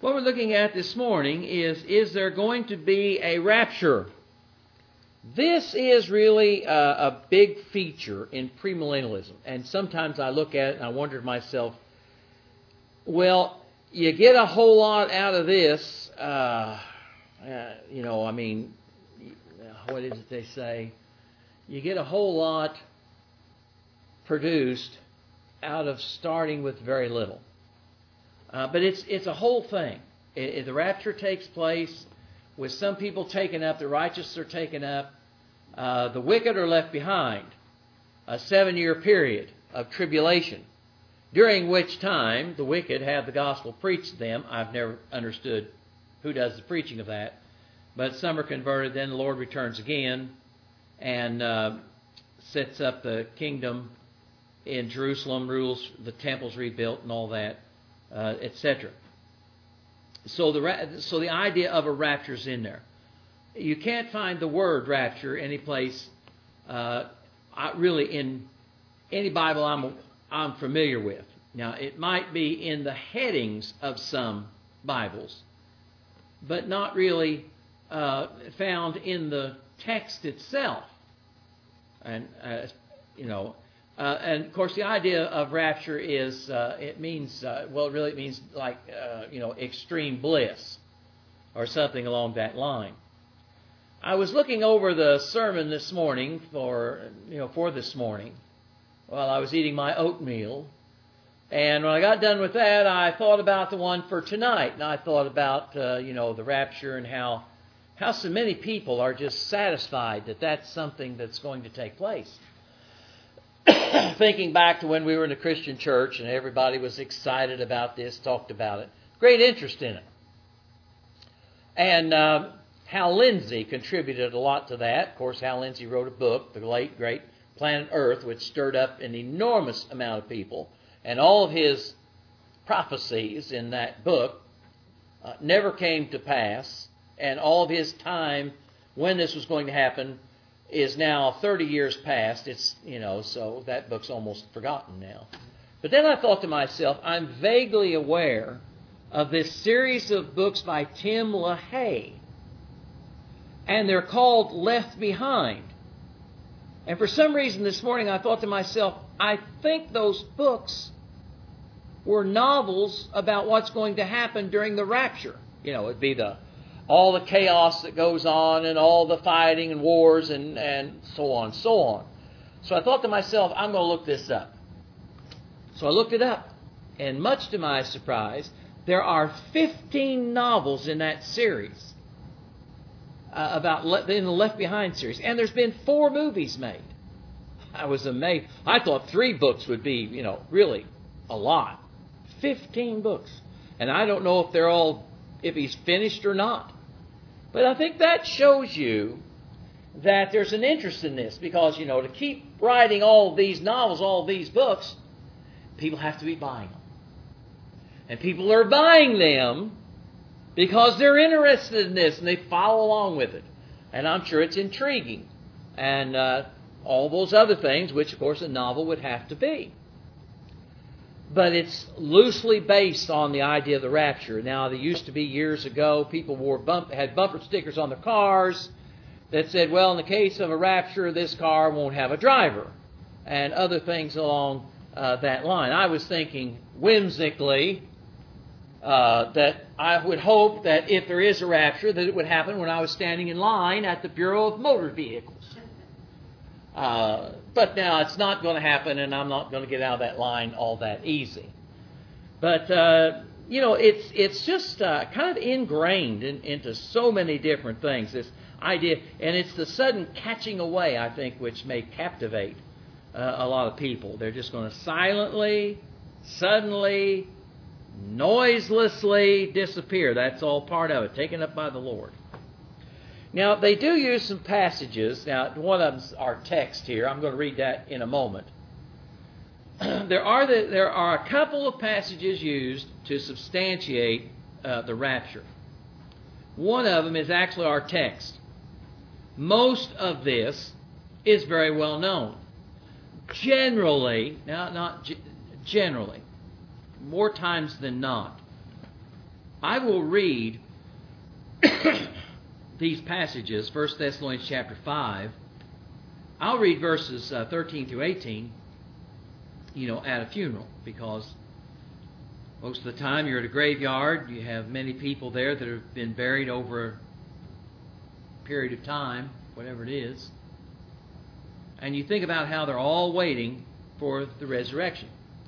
What we're looking at this morning is there going to be a rapture? This is really a big feature in premillennialism. And sometimes I look at it and I wonder to myself, well, you get a whole lot out of this. What is it they say? You get a whole lot produced out of starting with very little. But it's a whole thing. The rapture takes place with some people taken up, the righteous are taken up, the wicked are left behind. A 7-year period of tribulation, during which time the wicked have the gospel preached to them. I've never understood who does the preaching of that. But some are converted, then the Lord returns again and sets up the kingdom in Jerusalem, rules, the temple's rebuilt and all that. Etc. So the idea of a rapture is in there. You can't find the word rapture any place, really in any Bible I'm familiar with. Now, it might be in the headings of some Bibles, but not really found in the text itself. And and of course, the idea of rapture is it means it means like extreme bliss or something along that line. I was looking over the sermon this morning for this morning while I was eating my oatmeal, and when I got done with that, I thought about the one for tonight, and I thought about the rapture and how so many people are just satisfied that that's something that's going to take place. Thinking back to when we were in a Christian church and everybody was excited about this, talked about it, great interest in it. And Hal Lindsey contributed a lot to that. Of course, Hal Lindsey wrote a book, The Late Great Planet Earth, which stirred up an enormous amount of people. And all of his prophecies in that book never came to pass. And all of his time when this was going to happen is now 30 years past. It's, so that book's almost forgotten now. But then I thought to myself, I'm vaguely aware of this series of books by Tim LaHaye. And they're called Left Behind. And for some reason this morning I thought to myself, I think those books were novels about what's going to happen during the rapture. It'd be all the chaos that goes on and all the fighting and wars and so on and so on. So I thought to myself, I'm going to look this up. So I looked it up. And much to my surprise, there are 15 novels in that series in the Left Behind series. And there's been 4 movies made. I was amazed. I thought 3 books would be, really a lot. 15 books. And I don't know if he's finished or not. But I think that shows you that there's an interest in this. Because, to keep writing all these novels, all these books, people have to be buying them. And people are buying them because they're interested in this and they follow along with it. And I'm sure it's intriguing. And all those other things, which, of course, a novel would have to be. But it's loosely based on the idea of the rapture. Now, there used to be years ago, people had bumper stickers on their cars that said, well, in the case of a rapture, this car won't have a driver, and other things along that line. I was thinking whimsically that I would hope that if there is a rapture, that it would happen when I was standing in line at the Bureau of Motor Vehicles. But now it's not going to happen, and I'm not going to get out of that line all that easy. But, it's just kind of ingrained into so many different things, this idea. And it's the sudden catching away, I think, which may captivate a lot of people. They're just going to silently, suddenly, noiselessly disappear. That's all part of it, taken up by the Lord. Now, they do use some passages. Now, one of them's our text here. I'm going to read that in a moment. There are a couple of passages used to substantiate the rapture. One of them is actually our text. Most of this is very well known. Generally, more times than not, I will read these passages, 1 Thessalonians chapter 5. I'll read verses 13 through 18, at a funeral, because most of the time you're at a graveyard. You have many people there that have been buried over a period of time, whatever it is. And you think about how they're all waiting for the resurrection.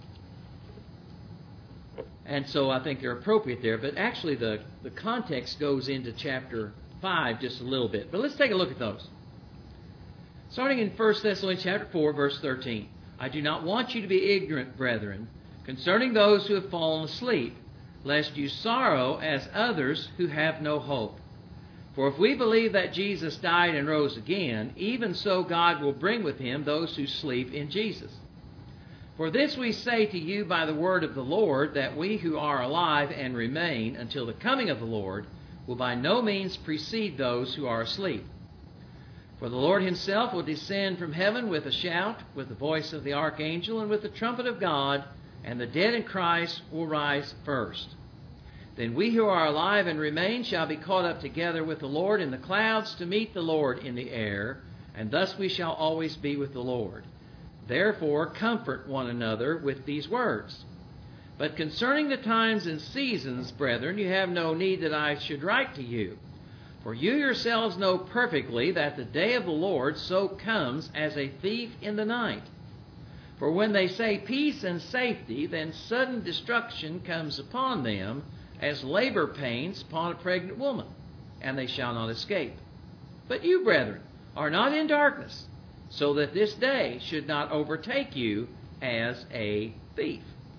And so I think they're appropriate there. But actually the context goes into chapter 5 just a little bit. But let's take a look at those. Starting in 1 Thessalonians chapter 4, verse 13. I do not want you to be ignorant, brethren, concerning those who have fallen asleep, lest you sorrow as others who have no hope. For if we believe that Jesus died and rose again, even so God will bring with him those who sleep in Jesus. For this we say to you by the word of the Lord, that we who are alive and remain until the coming of the Lord will by no means precede those who are asleep. For the Lord himself will descend from heaven with a shout, with the voice of the archangel, and with the trumpet of God, and the dead in Christ will rise first. Then we who are alive and remain shall be caught up together with the Lord in the clouds to meet the Lord in the air, and thus we shall always be with the Lord. Therefore comfort one another with these words. But concerning the times and seasons, brethren, you have no need that I should write to you. For you yourselves know perfectly that the day of the Lord so comes as a thief in the night. For when they say peace and safety, then sudden destruction comes upon them, as labor pains upon a pregnant woman, and they shall not escape. But you, brethren, are not in darkness, so that this day should not overtake you as a thief.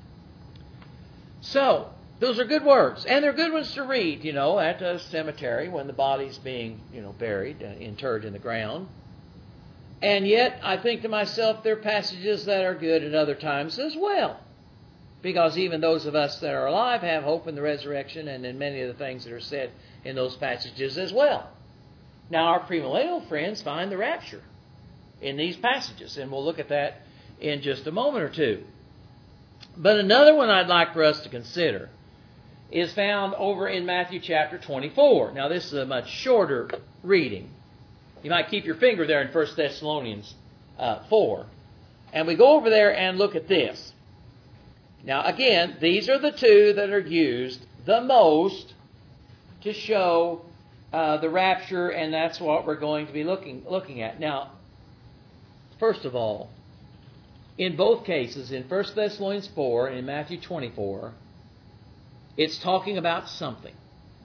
So, those are good words, and they're good ones to read, at a cemetery when the body's being, buried, interred in the ground. And yet, I think to myself, there are passages that are good at other times as well. Because even those of us that are alive have hope in the resurrection and in many of the things that are said in those passages as well. Now, our premillennial friends find the rapture in these passages, and we'll look at that in just a moment or two. But another one I'd like for us to consider is found over in Matthew chapter 24. Now, this is a much shorter reading. You might keep your finger there in 1 Thessalonians 4. And we go over there and look at this. Now, again, these are the two that are used the most to show the rapture, and that's what we're going to be looking at. Now, first of all, in both cases, in 1 Thessalonians 4 and in Matthew 24, it's talking about something.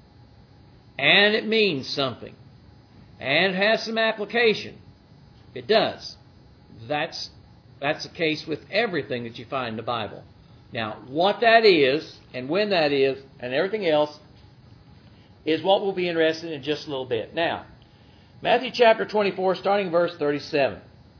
And it means something. And it has some application. It does. That's the case with everything that you find in the Bible. Now, what that is, and when that is, and everything else, is what we'll be interested in just a little bit. Now, Matthew chapter 24, starting verse 37.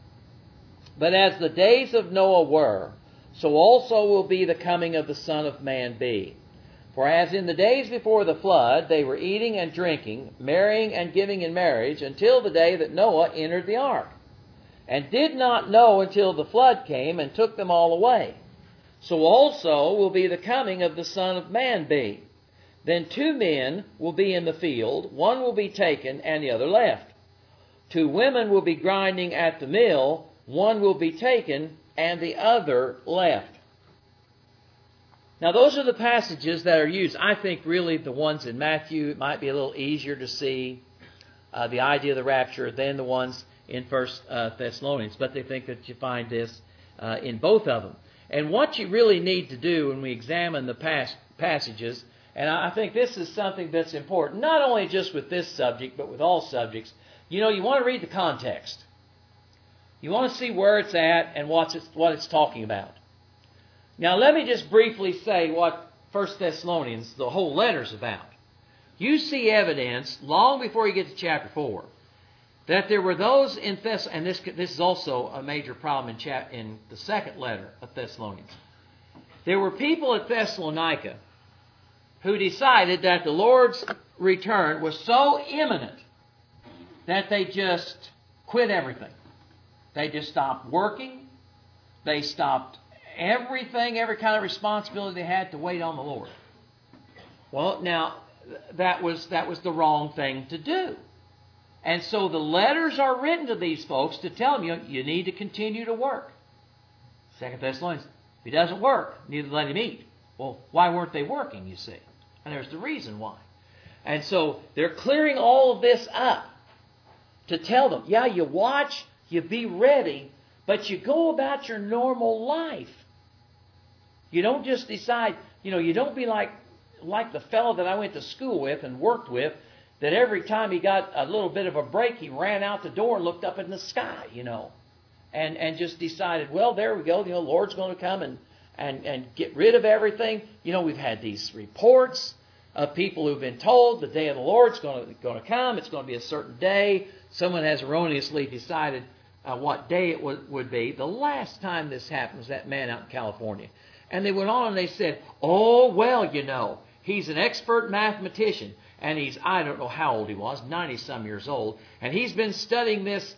But as the days of Noah were, so also will be the coming of the Son of Man be. For as in the days before the flood, they were eating and drinking, marrying and giving in marriage, until the day that Noah entered the ark, and did not know until the flood came and took them all away. So also will be the coming of the Son of Man be. Then 2 men will be in the field, one will be taken and the other left. 2 women will be grinding at the mill, one will be taken and the other left. Now those are the passages that are used. I think really the ones in Matthew, it might be a little easier to see the idea of the rapture than the ones in 1 Thessalonians. But they think that you find this in both of them. And what you really need to do when we examine the passages, and I think this is something that's important, not only just with this subject, but with all subjects, you want to read the context. You want to see where it's at and what it's talking about. Now, let me just briefly say what 1 Thessalonians, the whole letter, is about. You see evidence, long before you get to chapter 4, that there were those in and this is also a major problem in the second letter of Thessalonians. There were people at Thessalonica who decided that the Lord's return was so imminent that they just quit everything. They just stopped working. They stopped everything, every kind of responsibility they had to wait on the Lord. Well, now, that was the wrong thing to do. And so the letters are written to these folks to tell them, you need to continue to work. 2 Thessalonians, if he doesn't work, neither let him eat. Well, why weren't they working, you see? And there's the reason why. And so they're clearing all of this up to tell them, yeah, you watch, you be ready, but you go about your normal life. You don't just decide, you don't be like the fellow that I went to school with and worked with, that every time he got a little bit of a break, he ran out the door and looked up in the sky, and just decided, well, there we go, the Lord's going to come and get rid of everything. We've had these reports of people who've been told the day of the Lord's going to come. It's going to be a certain day. Someone has erroneously decided what day it would be. The last time this happened was that man out in California. And they went on and they said, oh, well, he's an expert mathematician. And I don't know how old he was, 90-some years old. And he's been studying this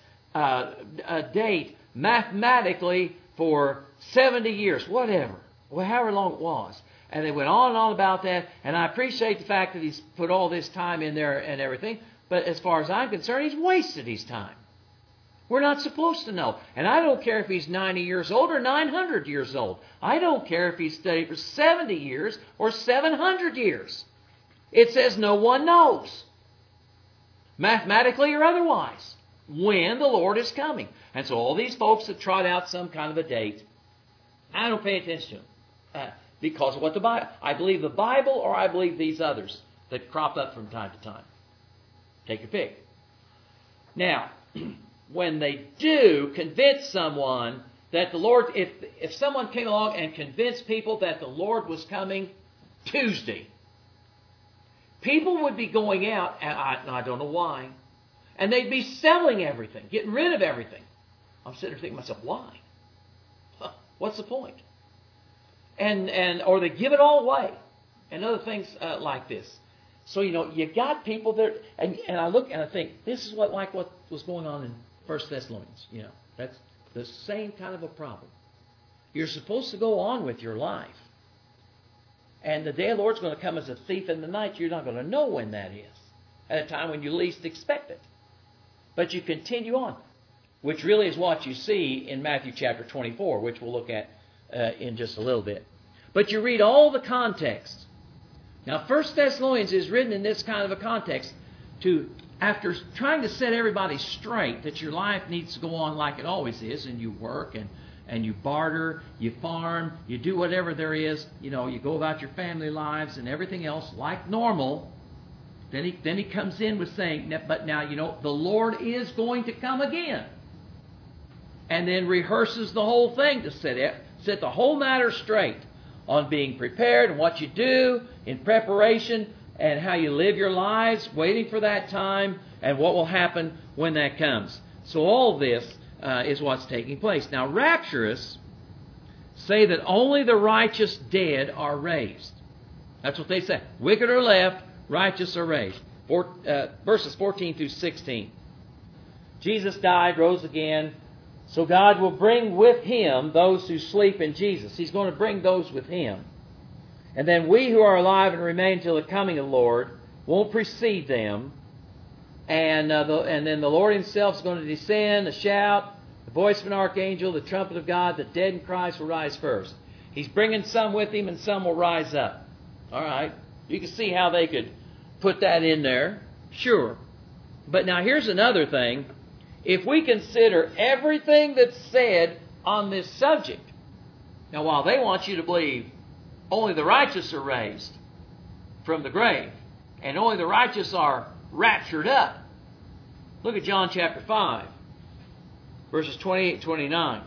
date mathematically for 70 years, whatever. Well, however long it was. And they went on and on about that. And I appreciate the fact that he's put all this time in there and everything. But as far as I'm concerned, he's wasted his time. We're not supposed to know. And I don't care if he's 90 years old or 900 years old. I don't care if he's studied for 70 years or 700 years. It says no one knows, mathematically or otherwise, when the Lord is coming. And so all these folks have trot out some kind of a date. I don't pay attention to them because of what I believe the Bible or I believe these others that crop up from time to time. Take your pick. Now, when they do convince someone that the Lord, if someone came along and convinced people that the Lord was coming Tuesday, people would be going out, and I don't know why, and they'd be selling everything, getting rid of everything. I'm sitting there thinking to myself, why? What's the point? Or they give it all away, and other things like this. So, you got people that, and I look and I think, this is what was going on in 1 Thessalonians. That's the same kind of a problem. You're supposed to go on with your life. And the day of the Lord's going to come as a thief in the night. You're not going to know when that is. At a time when you least expect it. But you continue on. Which really is what you see in Matthew chapter 24. Which we'll look at in just a little bit. But you read all the context. Now 1 Thessalonians is written in this kind of a context. After trying to set everybody straight. That your life needs to go on like it always is. And you work and you barter, you farm, you do whatever there is, you go about your family lives and everything else like normal. Then he comes in with saying, but now, the Lord is going to come again. And then rehearses the whole thing to set the whole matter straight on being prepared and what you do in preparation and how you live your lives waiting for that time and what will happen when that comes. So all this is what's taking place. Now, rapturists say that only the righteous dead are raised. That's what they say. Wicked are left, righteous are raised. Verses 14 through 16. Jesus died, rose again, so God will bring with Him those who sleep in Jesus. He's going to bring those with Him. And then we who are alive and remain till the coming of the Lord won't precede them. And then the Lord Himself is going to descend, a shout, the voice of an archangel, the trumpet of God. The dead in Christ will rise first. He's bringing some with Him, and some will rise up. All right. You can see how they could put that in there. Sure. But now here's another thing. If we consider everything that's said on this subject, now while they want you to believe only the righteous are raised from the grave, and only the righteous are raptured up, look at John chapter 5, verses 28 and 29.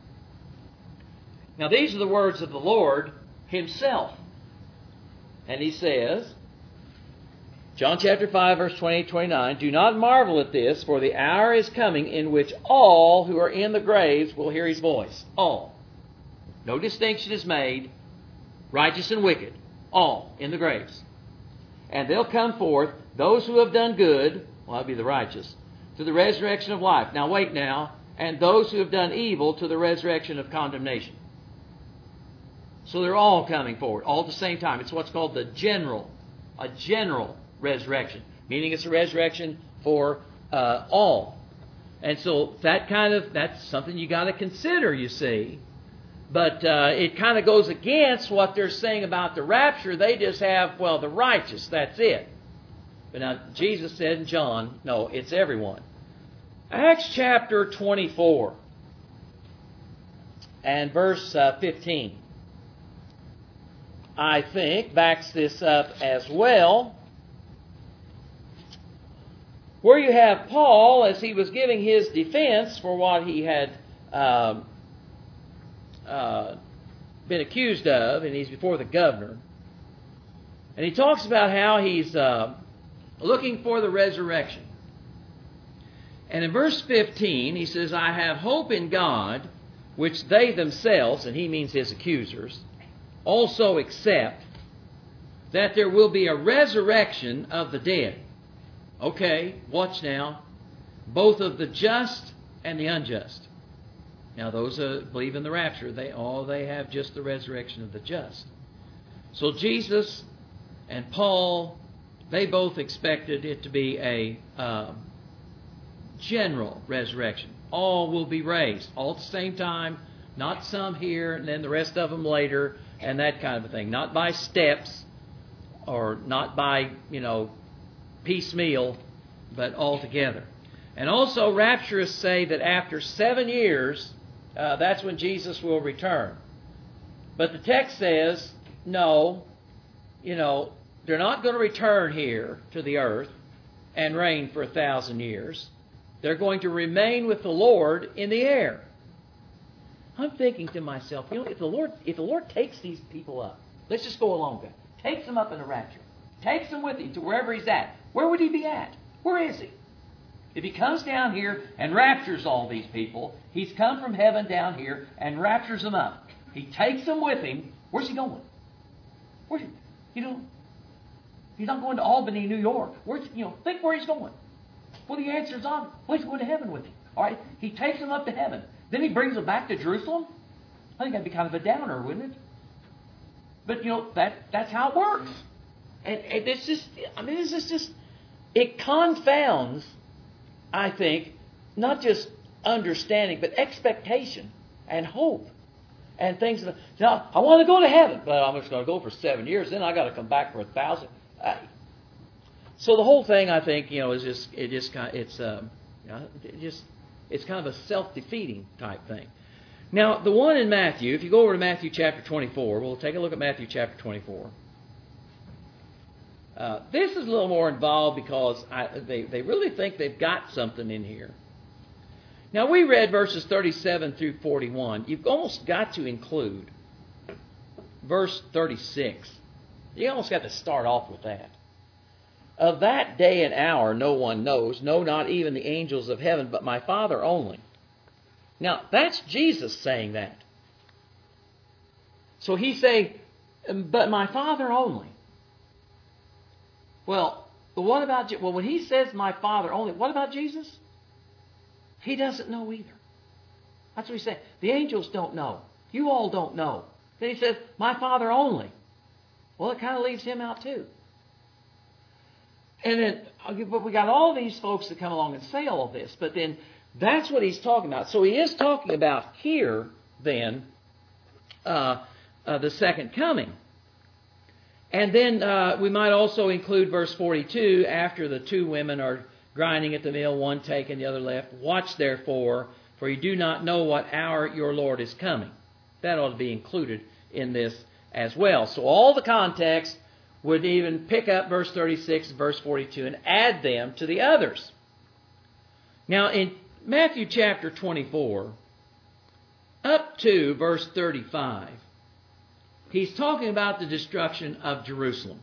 Now these are the words of the Lord Himself. And He says, John chapter 5, verse 28 29, do not marvel at this, for the hour is coming in which all who are in the graves will hear His voice. All. No distinction is made, righteous and wicked. All in the graves. And they'll come forth, those who have done good, well, that'll be the righteous, to the resurrection of life. Now wait now. And those who have done evil to the resurrection of condemnation. So they're all coming forward, all at the same time. It's what's called the general a general resurrection, meaning it's a resurrection for all. And so that's something you got to consider, you see. But it kind of goes against what they're saying about the rapture. They just have, well, the righteous, that's it. But now Jesus said in John, no, it's everyone. Acts chapter 24 and verse 15, I think, backs this up as well. Where you have Paul, as he was giving his defense for what he had been accused of, and he's before the governor. And he talks about how he's looking for the resurrection. And in verse 15, he says, I have hope in God, which they themselves, and he means his accusers, also accept, that there will be a resurrection of the dead. Okay, watch now. Both of the just and the unjust. Now those who believe in the rapture, they have just the resurrection of the just. So Jesus and Paul, they both expected it to be a general resurrection. All will be raised, all at the same time, not some here and then the rest of them later, and that kind of a thing. Not by steps, or not by, piecemeal, but all together. And also, rapturists say that after 7 years, that's when Jesus will return. But the text says, no, they're not going to return here to the earth and reign for 1,000 years. They're going to remain with the Lord in the air. I'm thinking to myself, if the Lord takes these people up, let's just go along with it. Takes them up in the rapture. Takes them with him to wherever he's at. Where would he be at? Where is he? If he comes down here and raptures all these people, he's come from heaven down here and raptures them up. He takes them with him. Where's he going? He's not going to Albany, New York. Think where he's going. Well, the answer is obvious. Well, he's going to heaven with him. All right, he takes them up to heaven. Then he brings them back to Jerusalem. I think that'd be kind of a downer, wouldn't it? But that's how it works. And it's just, it confounds, I think, not just understanding, but expectation and hope and things. Now, I want to go to heaven, but I'm just going to go for 7 years. Then I got to come back for 1,000. So the whole thing, I think, it's kind of a self-defeating type thing. Now, the one in Matthew, if you go over to Matthew chapter 24, we'll take a look at Matthew chapter 24. This is a little more involved because they really think they've got something in here. Now, we read verses 37 through 41. You've almost got to include verse 36. You almost got to start off with that. Of that day and hour no one knows, no, not even the angels of heaven, but my Father only. Now, that's Jesus saying that. So he's saying, but my Father only. Well, what about, when he says my Father only, what about Jesus? He doesn't know either. That's what he's saying. The angels don't know. You all don't know. Then he says, my Father only. Well, it kind of leaves him out too. And then, but we got all these folks that come along and say all of this. But then, that's what he's talking about. So he is talking about here, then, the second coming. And then we might also include verse 42, after the two women are grinding at the mill, one taken, the other left. Watch therefore, for you do not know what hour your Lord is coming. That ought to be included in this as well. So all the context would even pick up verse 36 and verse 42 and add them to the others. Now in Matthew chapter 24, up to verse 35, he's talking about the destruction of Jerusalem.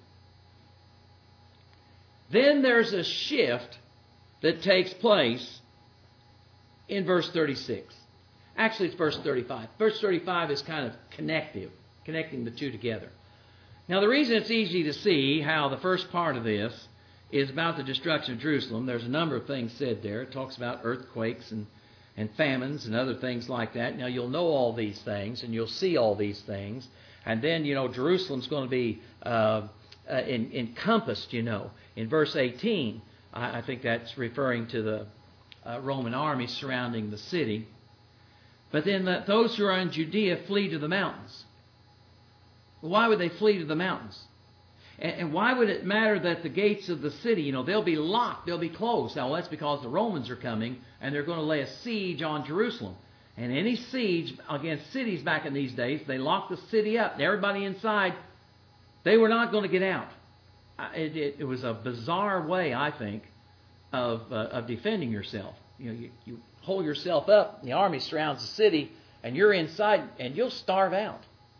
Then there's a shift that takes place in verse 36. Actually, it's verse 35. Verse 35 is kind of connecting the two together. Now, the reason it's easy to see how the first part of this is about the destruction of Jerusalem, there's a number of things said there. It talks about earthquakes and famines and other things like that. Now, you'll know all these things and you'll see all these things. And then, Jerusalem's going to be encompassed, In verse 18, I think that's referring to the Roman army surrounding the city. But then let those who are in Judea flee to the mountains. Why would they flee to the mountains? And why would it matter that the gates of the city, they'll be locked, they'll be closed? Now, that's because the Romans are coming and they're going to lay a siege on Jerusalem. And any siege against cities back in these days, they locked the city up. And everybody inside, they were not going to get out. It was a bizarre way, I think, of defending yourself. You hold yourself up, and the army surrounds the city, and you're inside, and you'll starve out.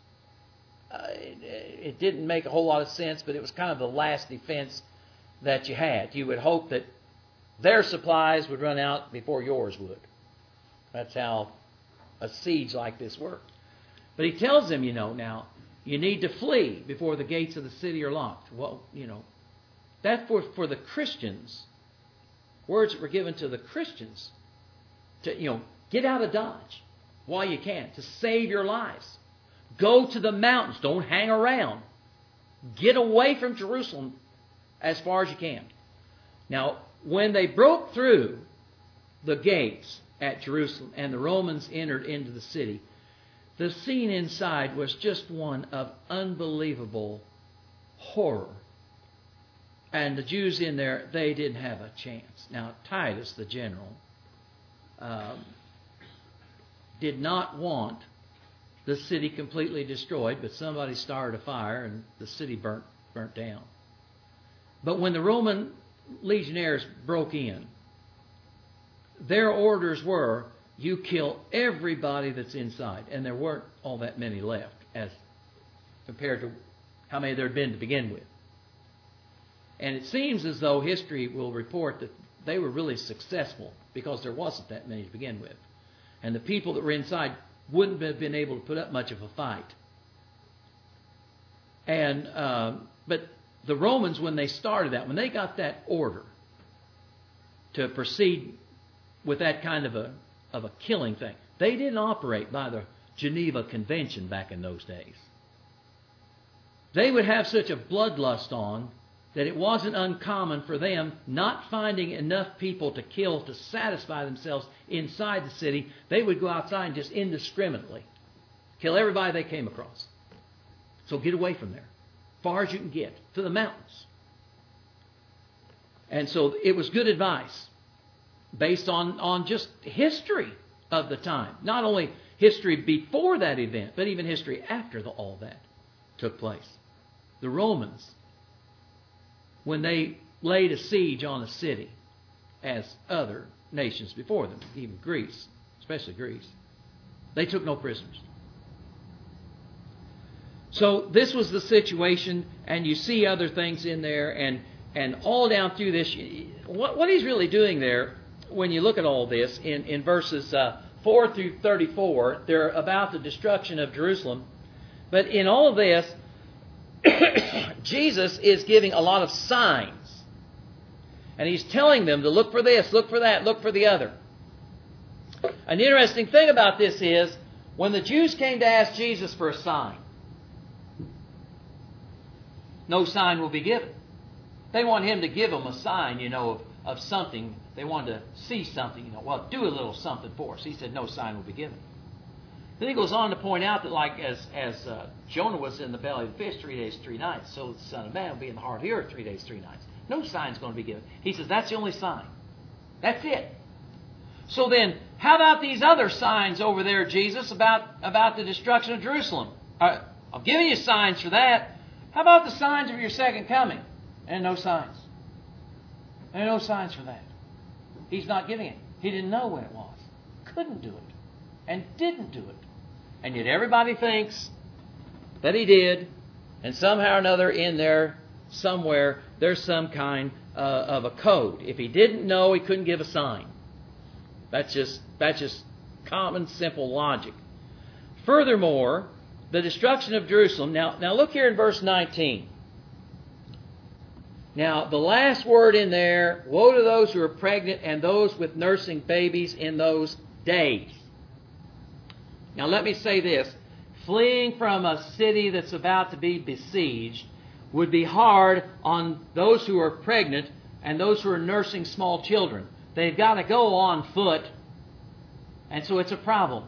It didn't make a whole lot of sense, but it was kind of the last defense that you had. You would hope that their supplies would run out before yours would. That's how a siege like this worked. But he tells them, now, you need to flee before the gates of the city are locked. Well, that's for the Christians. Words that were given to the Christians to, get out of Dodge while you can, to save your lives. Go to the mountains. Don't hang around. Get away from Jerusalem as far as you can. Now, when they broke through the gates at Jerusalem and the Romans entered into the city, the scene inside was just one of unbelievable horror. And the Jews in there, they didn't have a chance. Now, Titus, the general, did not want the city completely destroyed, but somebody started a fire and the city burnt down. But when the Roman legionnaires broke in, their orders were, you kill everybody that's inside. And there weren't all that many left as compared to how many there had been to begin with. And it seems as though history will report that they were really successful because there wasn't that many to begin with. And the people that were inside wouldn't have been able to put up much of a fight. And but the Romans, when they started that, when they got that order to proceed with that kind of a killing thing, they didn't operate by the Geneva Convention back in those days. They would have such a bloodlust on that it wasn't uncommon for them, not finding enough people to kill to satisfy themselves inside the city, they would go outside and just indiscriminately kill everybody they came across. So get away from there, far as you can get, to the mountains. And so it was good advice based on just history of the time. Not only history before that event, but even history after all that took place. The Romans, when they laid a siege on a city, as other nations before them, even Greece, especially Greece, they took no prisoners. So this was the situation, and you see other things in there, and all down through this, what he's really doing there, when you look at all this, in verses 4 through 34, they're about the destruction of Jerusalem. But in all of this, Jesus is giving a lot of signs. And he's telling them to look for this, look for that, look for the other. An interesting thing about this is, when the Jews came to ask Jesus for a sign, no sign will be given. They want him to give them a sign, of something. They wanted to see something, well, do a little something for us. He said, no sign will be given. Then he goes on to point out that, like as Jonah was in the belly of the fish 3 days, 3 nights, so the Son of Man will be in the heart of the earth 3 days, 3 nights. No sign's going to be given. He says, that's the only sign. That's it. So then, how about these other signs over there, Jesus, about the destruction of Jerusalem? I've given you signs for that. How about the signs of your second coming? And no signs. There are no signs for that. He's not giving it. He didn't know when it was. Couldn't do it. And didn't do it. And yet everybody thinks that he did. And somehow or another in there, somewhere, there's some kind of a code. If he didn't know, he couldn't give a sign. That's just common, simple logic. Furthermore, the destruction of Jerusalem. Now look here in verse 19. Now, the last word in there, woe to those who are pregnant and those with nursing babies in those days. Now, let me say this. Fleeing from a city that's about to be besieged would be hard on those who are pregnant and those who are nursing small children. They've got to go on foot, and so it's a problem.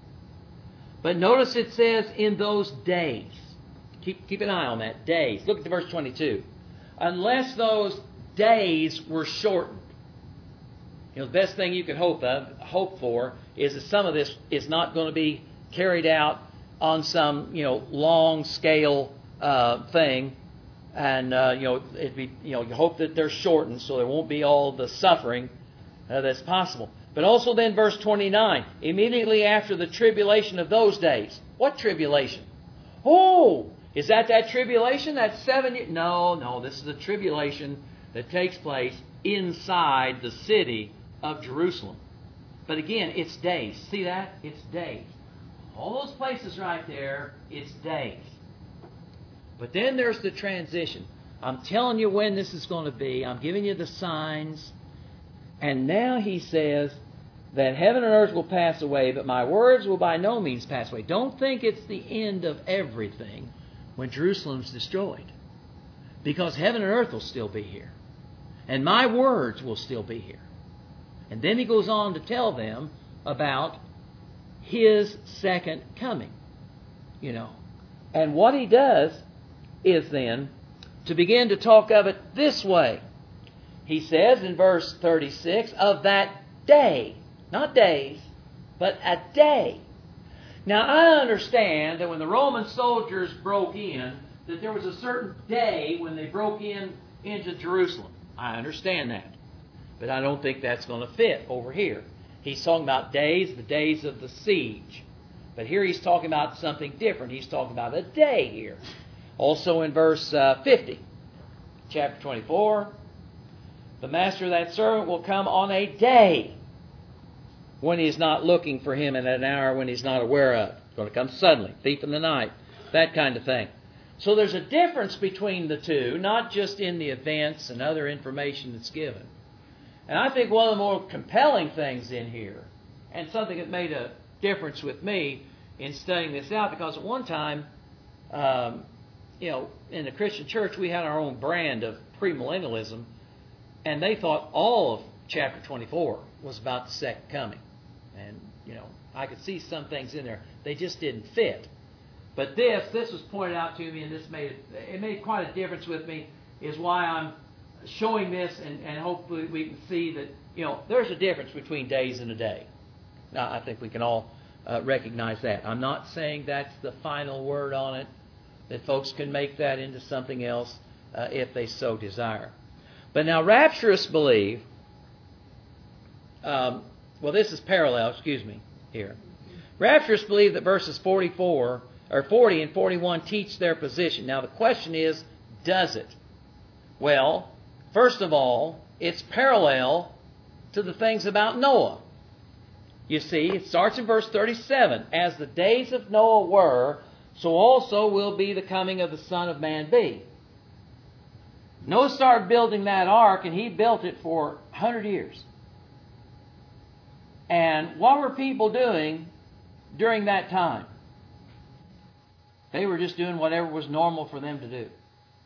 But notice it says in those days. Keep an eye on that, days. Look at the verse 22. Unless those days were shortened. The best thing you can hope for is that some of this is not going to be carried out on some, long scale thing, and it'd be, you hope that they're shortened so there won't be all the suffering that's possible. But also then verse 29, immediately after the tribulation of those days. What tribulation? Oh, is that tribulation? That's 7 years? No, this is the tribulation that takes place inside the city of Jerusalem. But again, it's days. See that? It's days. All those places right there, it's days. But then there's the transition. I'm telling you when this is going to be. I'm giving you the signs. And now he says that heaven and earth will pass away, but my words will by no means pass away. Don't think it's the end of everything when Jerusalem's destroyed. Because heaven and earth will still be here. And my words will still be here. And then he goes on to tell them about his second coming. And what he does is then to begin to talk of it this way. He says in verse 36, of that day, not days, but a day. Now I understand that when the Roman soldiers broke in, that there was a certain day when they broke into Jerusalem. I understand that. But I don't think that's going to fit over here. He's talking about days, the days of the siege. But here he's talking about something different. He's talking about a day here. Also in verse 50, chapter 24, the master of that servant will come on a day when he's not looking for him, and at an hour when he's not aware of. It's going to come suddenly, thief in the night, that kind of thing. So there's a difference between the two, not just in the events and other information that's given. And I think one of the more compelling things in here, and something that made a difference with me in studying this out, because at one time, in the Christian church, we had our own brand of premillennialism, and they thought all of chapter 24 was about the second coming. And, I could see some things in there. They just didn't fit. But this was pointed out to me, and this made quite a difference with me, is why I'm showing this, and hopefully we can see that, there's a difference between days and a day. Now, I think we can all recognize that. I'm not saying that's the final word on it, that folks can make that into something else if they so desire. But now rapturists believe, this is parallel, here. Rapturists believe that verses 40 and 41 teach their position. Now the question is, does it? Well, first of all, it's parallel to the things about Noah. You see, it starts in verse 37. As the days of Noah were, so also will be the coming of the Son of Man be. Noah started building that ark, and he built it for 100 years. And what were people doing during that time? They were just doing whatever was normal for them to do.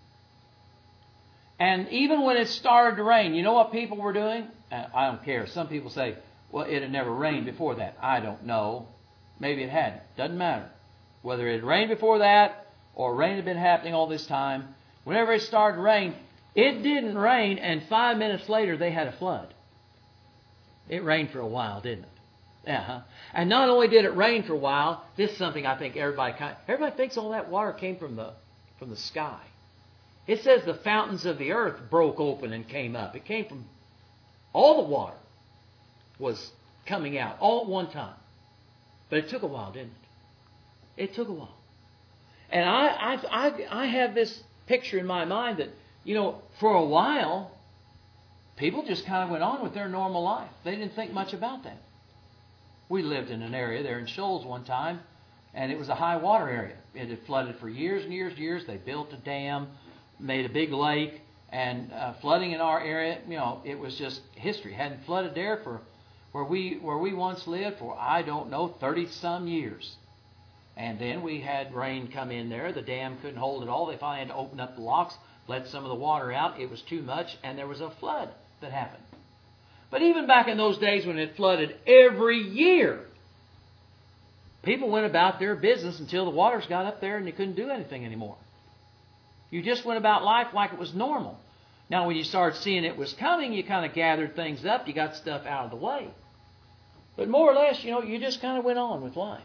And even when it started to rain, you know what people were doing? I don't care. Some people say, well, it had never rained before that. I don't know. Maybe it hadn't. Doesn't matter. Whether it had rained before that or rain had been happening all this time, whenever it started to rain, it didn't rain, and 5 minutes later they had a flood. It rained for a while, didn't it? And not only did it rain for a while, this is something I think everybody thinks all that water came from the sky. It says the fountains of the earth broke open and came up. It came from all the water was coming out all at one time. But it took a while, didn't it? It took a while. And I have this picture in my mind that, for a while, people just kind of went on with their normal life. They didn't think much about that. We lived in an area there in Shoals one time, and it was a high water area. It had flooded for years and years and years. They built a dam, made a big lake, and flooding in our area, it was just history. It hadn't flooded there for where we once lived for, 30-some years. And then we had rain come in there. The dam couldn't hold it all. They finally had to open up the locks, let some of the water out. It was too much, and there was a flood that happened. But even back in those days when it flooded every year, people went about their business until the waters got up there and they couldn't do anything anymore. You just went about life like it was normal. Now, when you started seeing it was coming, you kind of gathered things up. You got stuff out of the way. But more or less, you just kind of went on with life.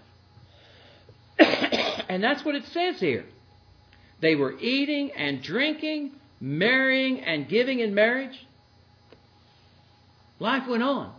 And that's what it says here. They were eating and drinking, marrying and giving in marriage. Life went on.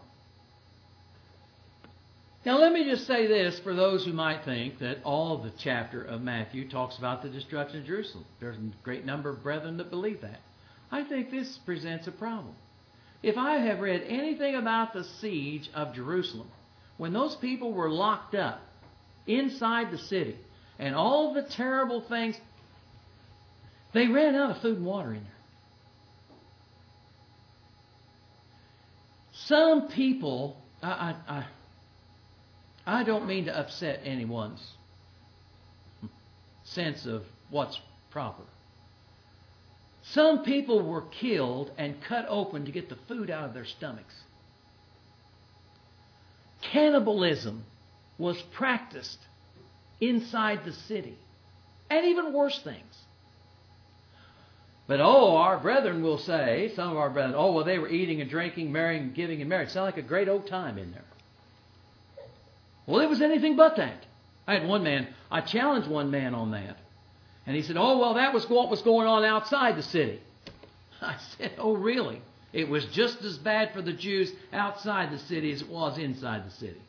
Now let me just say this for those who might think that all the chapter of Matthew talks about the destruction of Jerusalem. There's a great number of brethren that believe that. I think this presents a problem. If I have read anything about the siege of Jerusalem, when those people were locked up inside the city and all the terrible things, they ran out of food and water in there. Some people, I don't mean to upset anyone's sense of what's proper. Some people were killed and cut open to get the food out of their stomachs. Cannibalism was practiced inside the city, and even worse things. But our brethren will say, some of our brethren, they were eating and drinking, marrying and giving in marriage. Sound like a great old time in there. Well, it was anything but that. I challenged one man on that. And he said, that was what was going on outside the city. I said, really? It was just as bad for the Jews outside the city as it was inside the city.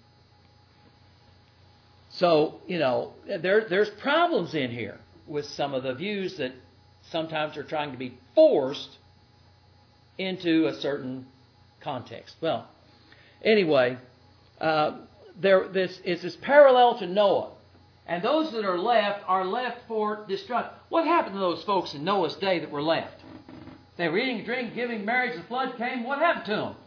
So, there's problems in here with some of the views that sometimes are trying to be forced into a certain context. Well, anyway, this is parallel to Noah. And those that are left for destruction. What happened to those folks in Noah's day that were left? They were eating, drinking, giving marriage. The flood came. What happened to them?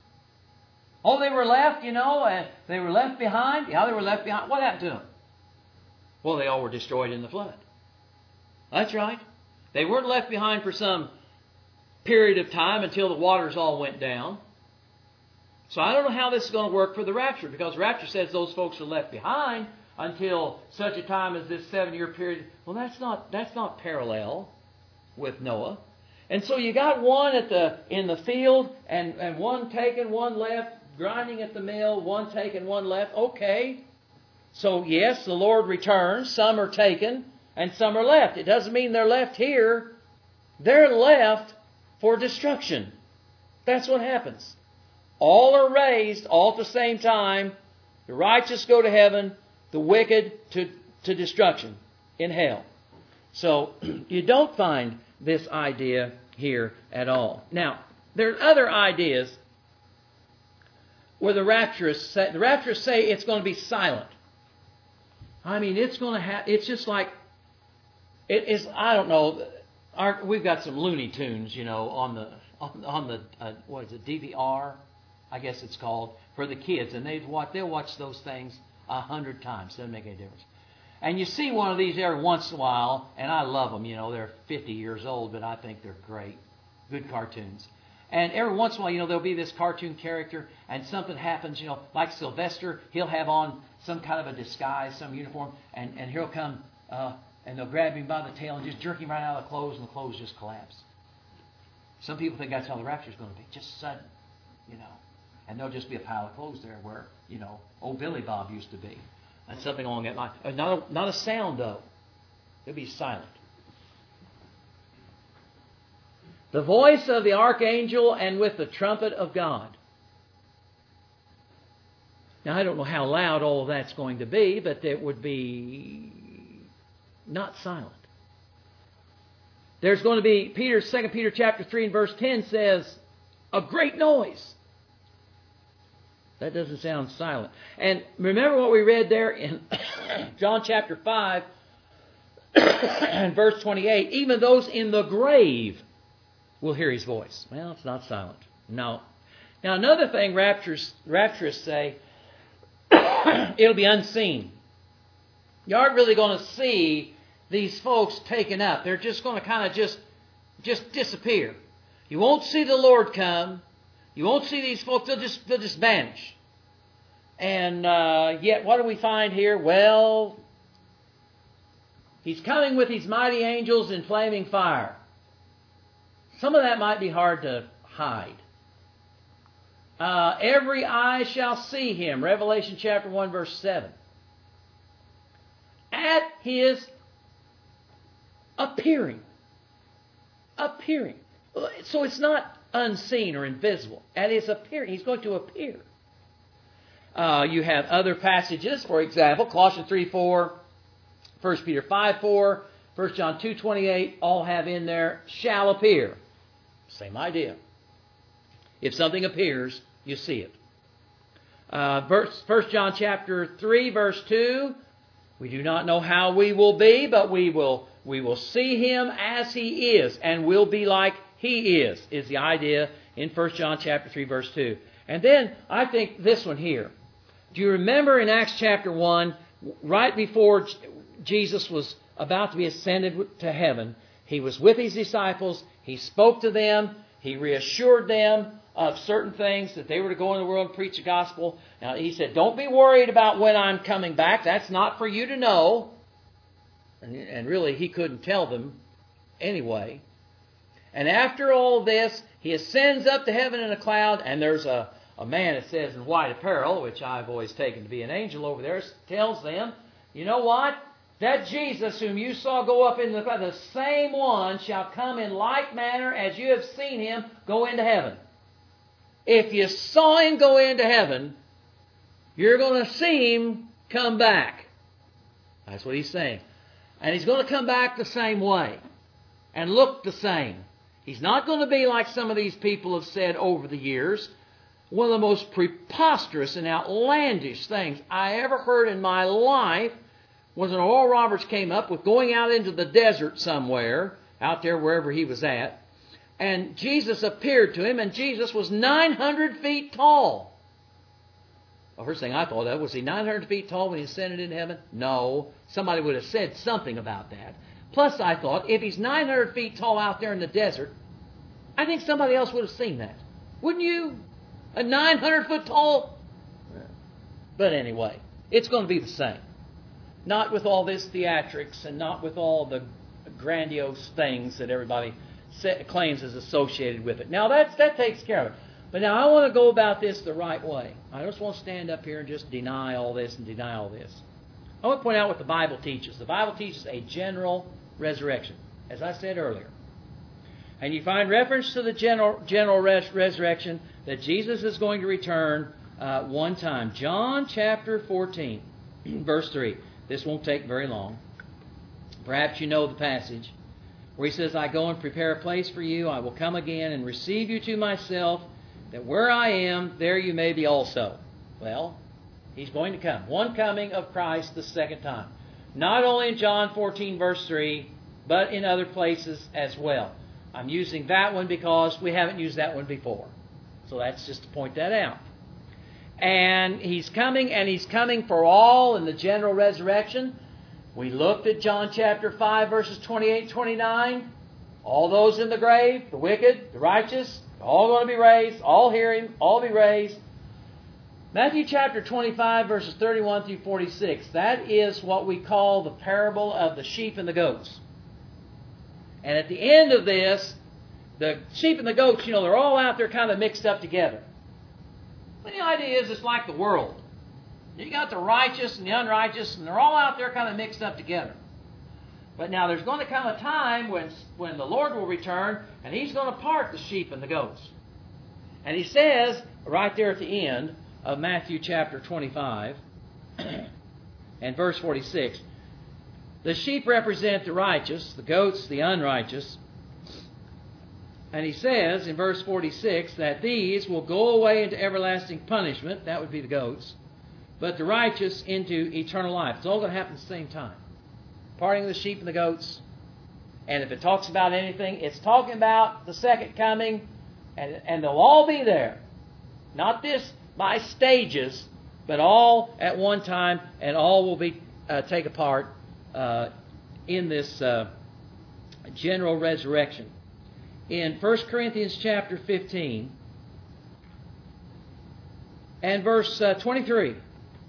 They were left, and they were left behind. Yeah, they were left behind. What happened to them? Well, they all were destroyed in the flood. That's right. They weren't left behind for some period of time until the waters all went down. So I don't know how this is going to work for the rapture, because the rapture says those folks are left behind until such a time as this 7-year period. Well, that's not parallel with Noah. And so you got one in the field and one taken, one left, grinding at the mill, one taken, one left. Okay. So yes, the Lord returns. Some are taken and some are left. It doesn't mean they're left here. They're left for destruction. That's what happens. All are raised all at the same time. The righteous go to heaven, the wicked to destruction in hell. So you don't find this idea here at all. Now, there are other ideas where the rapturists say it's going to be silent. I mean, it's going to it's just like it is. I don't know. We've got some Looney Tunes, on the what is it, DVR? I guess it's called, for the kids, and they'll watch those things 100 times. Doesn't make any difference. And you see one of these every once in a while, and I love them. They're 50 years old, but I think they're great, good cartoons. And every once in a while, there'll be this cartoon character, and something happens. Like Sylvester, he'll have on some kind of a disguise, some uniform, and he'll come, and they'll grab him by the tail and just jerk him right out of the clothes, and the clothes just collapse. Some people think that's how the rapture is going to be, just sudden, And there'll just be a pile of clothes there where, old Billy Bob used to be. That's something along that line. Not a sound, though. It'll be silent. The voice of the archangel and with the trumpet of God. Now, I don't know how loud all of that's going to be, but it would be not silent. There's going to be, 2 Peter chapter 3 and verse 10 says, a great noise. That doesn't sound silent. And remember what we read there in John chapter 5 and verse 28. Even those in the grave will hear his voice. Well, it's not silent. No. Now, another thing rapturists say, it'll be unseen. You aren't really going to see these folks taken up. They're just going to kind of just disappear. You won't see the Lord come. You won't see these folks. They'll just vanish. And yet, what do we find here? Well, He's coming with His mighty angels in flaming fire. Some of that might be hard to hide. Every eye shall see Him. Revelation chapter 1, verse 7. At His appearing. Appearing. So it's not unseen or invisible. At His appearing. He's going to appear. You have other passages. For example, Colossians 3:4, 1 Peter 5:4, 1 John 2:28, all have in there, shall appear. Same idea. If something appears, you see it. 1 John chapter 3, verse 2, we do not know how we will be, but we will see Him as He is, and will be like He is the idea in 1 John chapter 3, verse 2. And then, I think this one here. Do you remember in Acts chapter 1, right before Jesus was about to be ascended to heaven, He was with His disciples, He spoke to them, He reassured them of certain things, that they were to go in the world and preach the gospel. Now, He said, don't be worried about when I'm coming back. That's not for you to know. And really, He couldn't tell them anyway. And after all this, He ascends up to heaven in a cloud, and there's a man, it says, in white apparel, which I've always taken to be an angel over there, tells them, you know what? That Jesus whom you saw go up into the cloud, the same one shall come in like manner as you have seen Him go into heaven. If you saw Him go into heaven, you're going to see Him come back. That's what He's saying. And He's going to come back the same way and look the same. He's not going to be like some of these people have said over the years. One of the most preposterous and outlandish things I ever heard in my life was when Oral Roberts came up with going out into the desert somewhere, out there wherever he was at, and Jesus appeared to him, and Jesus was 900 feet tall. The first thing I thought of, was He 900 feet tall when He ascended into heaven? No. Somebody would have said something about that. Plus, I thought, if He's 900 feet tall out there in the desert, I think somebody else would have seen that. Wouldn't you? A 900-foot tall? But anyway, it's going to be the same. Not with all this theatrics and not with all the grandiose things that everybody claims is associated with it. Now, that takes care of it. But now I want to go about this the right way. I just want to stand up here and just deny all this and deny all this. I want to point out what the Bible teaches. The Bible teaches a general resurrection, as I said earlier. And you find reference to the general resurrection that Jesus is going to return one time. John chapter 14, verse 3. This won't take very long. Perhaps you know the passage where He says, I go and prepare a place for you. I will come again and receive you to myself, that where I am, there you may be also. Well, He's going to come. One coming of Christ the second time. Not only in John 14, verse 3, but in other places as well. I'm using that one because we haven't used that one before. So that's just to point that out. And He's coming for all in the general resurrection. We looked at John chapter 5, verses 28 29. All those in the grave, the wicked, the righteous, all going to be raised, all hear Him, all be raised. Matthew chapter 25, verses 31 through 46. That is what we call the parable of the sheep and the goats. And at the end of this, the sheep and the goats, they're all out there kind of mixed up together. But the idea is it's like the world. You got the righteous and the unrighteous, and they're all out there kind of mixed up together. But now there's going to come a time when the Lord will return, and He's going to part the sheep and the goats. And He says, right there at the end of Matthew chapter 25, and verse 46, the sheep represent the righteous, the goats the unrighteous. And He says in verse 46 that these will go away into everlasting punishment, that would be the goats, but the righteous into eternal life. It's all going to happen at the same time. Parting of the sheep and the goats. And if it talks about anything, it's talking about the second coming, and they'll all be there. Not this by stages, but all at one time, and all will be take a part in this general resurrection. In 1 Corinthians chapter 15 and verse 23,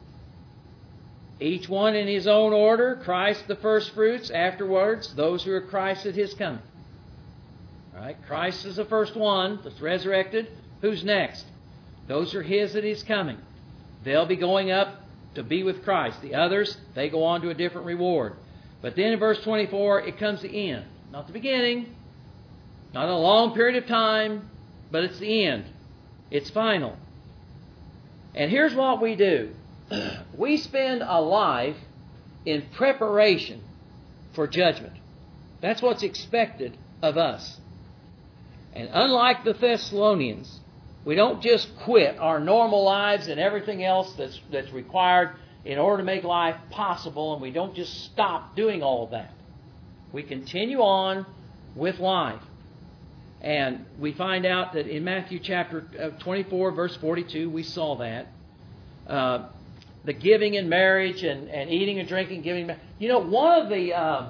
each one in his own order, Christ the firstfruits, afterwards those who are Christ at His coming. All right, Christ is the first one that's resurrected. Who's next? Those are His at His coming. They'll be going up to be with Christ. The others, they go on to a different reward. But then in verse 24, it comes the end. Not the beginning, not a long period of time, but it's the end. It's final. And here's what we do. We spend a life in preparation for judgment. That's what's expected of us. And unlike the Thessalonians, we don't just quit our normal lives and everything else that's required in order to make life possible, and we don't just stop doing all of that. We continue on with life. And we find out that in Matthew chapter 24, verse 42, we saw that. The giving in marriage and eating and drinking, giving. You know, one of the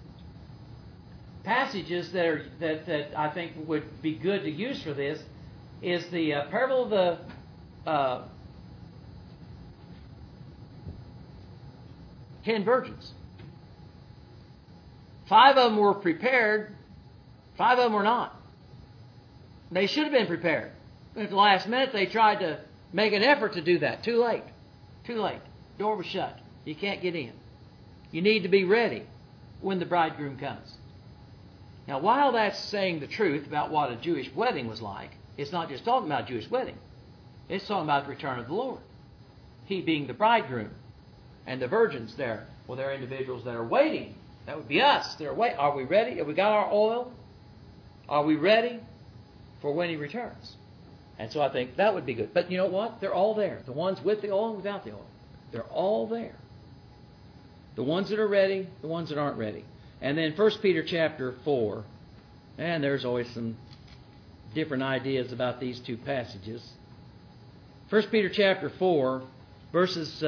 passages that I think would be good to use for this is the parable of the 10 virgins. 5 of them were prepared, 5 of them were not. They should have been prepared. But at the last minute, they tried to make an effort to do that. Too late. Too late. Door was shut. You can't get in. You need to be ready when the bridegroom comes. Now, while that's saying the truth about what a Jewish wedding was like, it's not just talking about a Jewish wedding. It's talking about the return of the Lord. He being the bridegroom. And the virgins there, well, they're individuals that are waiting. That would be us. They're waiting. Are we ready? Have we got our oil? Are we ready for when He returns? And so I think that would be good. But you know what? They're all there. The ones with the oil and without the oil. They're all there. The ones that are ready, the ones that aren't ready. And then 1 Peter chapter 4. And there's always some different ideas about these two passages. 1 Peter chapter 4, verses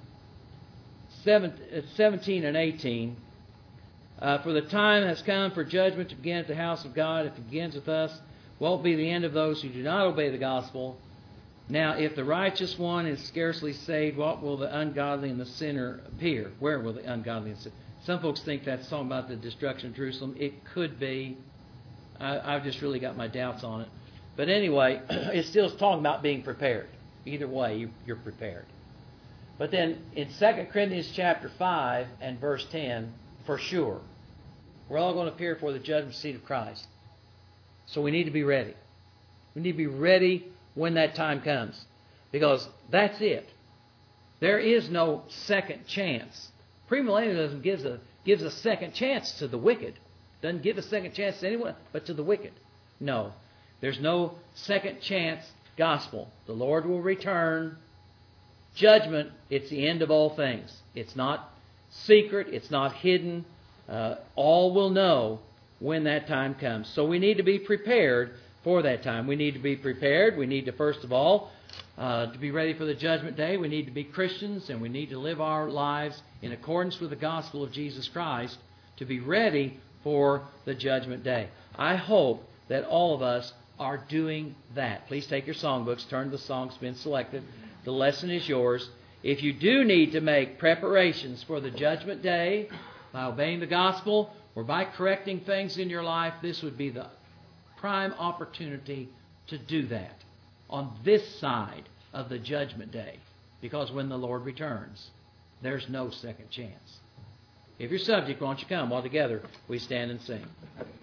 17 and 18. For the time has come for judgment to begin at the house of God. If it begins with us, what will be the end of those who do not obey the gospel? Now, if the righteous one is scarcely saved, what will the ungodly and the sinner appear? Where will the ungodly and sinner? Some folks think that's talking about the destruction of Jerusalem. It could be. I've just really got my doubts on it. But anyway, it's still talking about being prepared. Either way, you're prepared. But then in 2 Corinthians chapter 5 and verse 10, for sure, we're all going to appear before the judgment seat of Christ. So we need to be ready. We need to be ready when that time comes. Because that's it. There is no second chance. Premillennialism gives a second chance to the wicked. Doesn't give a second chance to anyone, but to the wicked. No. There's no second chance gospel. The Lord will return. Judgment, it's the end of all things. It's not secret. It's not hidden. All will know when that time comes. So we need to be prepared for that time. We need to be prepared. We need to, first of all, to be ready for the judgment day. We need to be Christians, and we need to live our lives in accordance with the gospel of Jesus Christ to be ready for the judgment day. I hope that all of us are doing that. Please take your songbooks, turn to the songs been selected. The lesson is yours. If you do need to make preparations for the judgment day by obeying the gospel or by correcting things in your life, this would be the prime opportunity to do that on this side of the judgment day. Because when the Lord returns, there's no second chance. If you're subject, why don't you come while together we stand and sing.